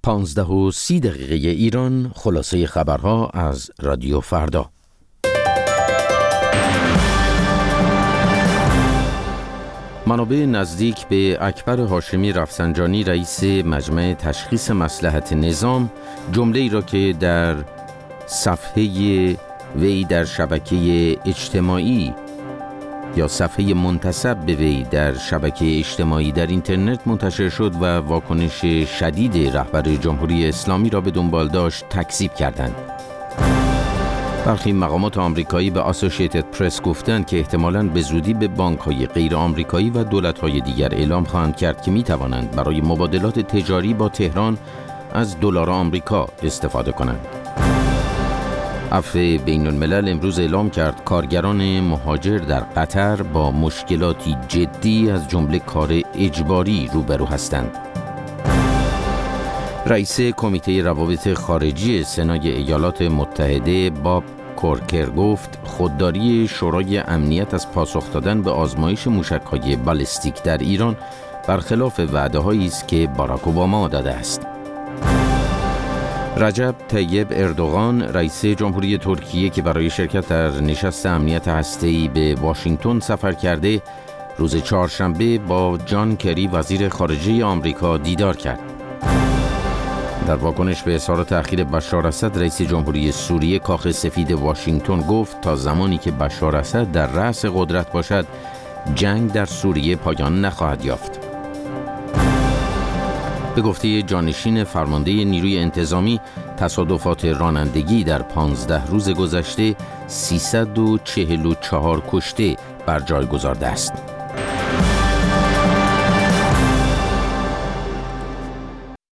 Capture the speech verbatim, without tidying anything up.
پانزده و سی دقیقه ایران، خلاصه خبرها از رادیو فردا. منابع نزدیک به اکبر هاشمی رفسنجانی رئیس مجمع تشخیص مصلحت نظام جمله‌ای را که در صفحه وی در شبکه اجتماعی یا صفحه منتسب به وی در شبکه اجتماعی در اینترنت منتشر شد و واکنش شدید رهبر جمهوری اسلامی را به دنبال داشت تکذیب کردند. برخی مقامات آمریکایی به اسوسییتد پرس گفتند که احتمالاً به زودی به بانک‌های غیر آمریکایی و دولت‌های دیگر اعلام خواهند کرد که می‌توانند برای مبادلات تجاری با تهران از دلار آمریکا استفاده کنند. عفو بین الملل امروز اعلام کرد کارگران مهاجر در قطر با مشکلاتی جدی از جمله کار اجباری روبرو هستند. رئیس کمیته روابط خارجی سنای ایالات متحده باب کورکر گفت خودداری شورای امنیت از پاسخ دادن به آزمایش موشک‌های بالستیک در ایران برخلاف وعده‌هایی است که باراک اوباما داده است. رجب طیب اردوغان رئیس جمهوری ترکیه که برای شرکت در نشست امنیت هسته‌ای به واشنگتن سفر کرده، روز چهارشنبه با جان کری وزیر خارجه آمریکا دیدار کرد. در واکنش به اظهار تأخیر بشار اسد، رئیس جمهوری سوریه کاخ سفید واشنگتن گفت تا زمانی که بشار اسد در رأس قدرت باشد، جنگ در سوریه پایان نخواهد یافت. به گفته جانشین فرمانده نیروی انتظامی، تصادفات رانندگی در پانزده روز گذشته سیصد و چهل و چهار کشته بر جای گذارده است.